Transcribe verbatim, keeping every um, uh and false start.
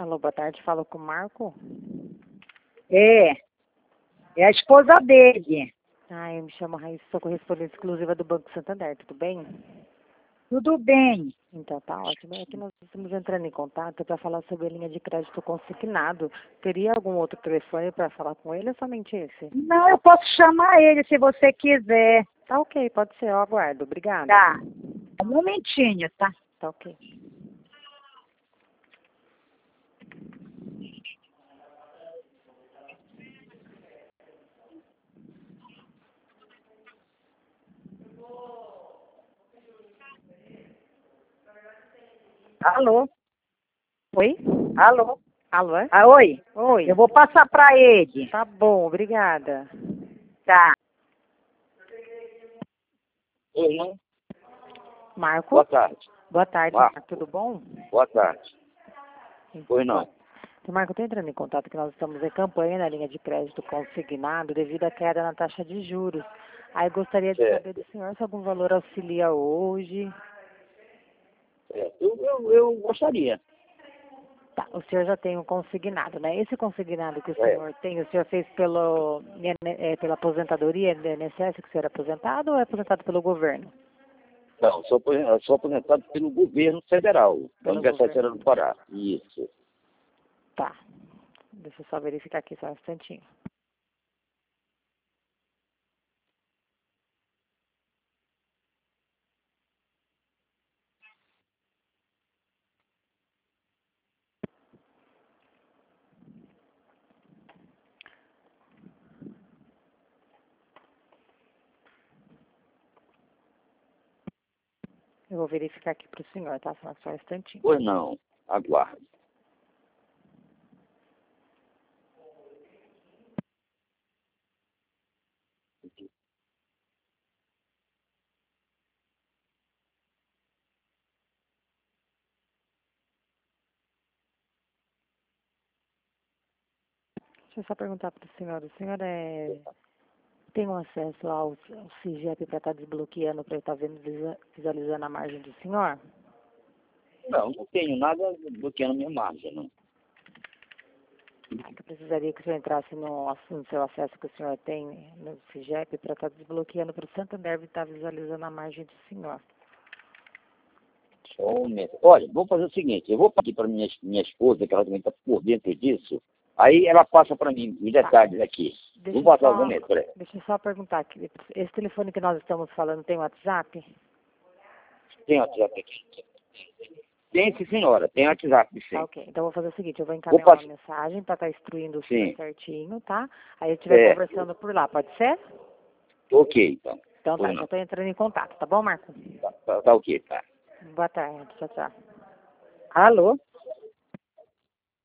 Alô, boa tarde, falo com o Marco. É, é a esposa dele. Ah, eu me chamo Raíssa, sou correspondente exclusiva do Banco Santander, tudo bem? Tudo bem. Então tá ótimo. É que nós estamos entrando em contato para falar sobre a linha de crédito consignado. Teria algum outro telefone para falar com ele ou somente esse? Não, eu posso chamar ele se você quiser. Tá ok, pode ser, eu aguardo. Obrigada. Tá. Um momentinho, tá? Tá ok. Alô? Oi? Alô? Alô? é? Ah, oi? Oi. Eu vou passar pra ele. Tá bom, obrigada. Tá. Oi, não? Marco? Boa tarde. Boa tarde, Marco. Marco, tudo bom? Boa tarde. Oi, não. Então, Marco, eu estou entrando em contato que nós estamos em campanha na linha de crédito consignado devido à queda na taxa de juros. Aí gostaria de Certo. saber do senhor se algum valor auxilia hoje. É, eu, eu, eu gostaria. Tá, o senhor já tem um consignado, né? Esse consignado que o É. senhor tem, o senhor fez pelo, é, pela aposentadoria do I N S S que o senhor é aposentado ou é aposentado pelo governo? Não, sou, aposen- eu sou aposentado pelo governo federal, da Pelo Universidade governo. Federal do Pará. Isso. Tá. Deixa eu só verificar aqui só um instantinho. Eu vou verificar aqui para o senhor, tá? Só só um instantinho. Pois não, aguarde. Deixa eu só perguntar para o senhor. O senhor é... tem um acesso ao, ao CIGEP para estar desbloqueando, para estar vendo, visa- visualizando a margem do senhor? Não, não tenho nada bloqueando minha margem, não. Ah, que eu precisaria que o senhor entrasse no, ass- no seu acesso que o senhor tem no CIGEP para estar desbloqueando para o Santander e estar visualizando a margem do senhor. Só um momento. Olha, vou fazer o seguinte, eu vou pedir para minha, minha esposa, que ela também está por dentro disso, aí ela passa para mim os detalhes aqui. Deixa Vou eu passar só, os momentos, peraí. deixa eu só perguntar aqui. Esse telefone que nós estamos falando tem WhatsApp? Tem WhatsApp aqui? Tem, sim, senhora. Tem WhatsApp, sim. Tá, ok. Então eu vou fazer o seguinte, eu vou encaminhar Vou uma pass- mensagem para estar instruindo o senhor Sim. certinho, tá? Aí eu estiver É. conversando por lá, pode ser? Ok, então. Então tá, Pois já não. estou entrando em contato, tá bom, Marco? Tá, tá, tá ok, tá. Boa tarde, tchau, tchau. Alô?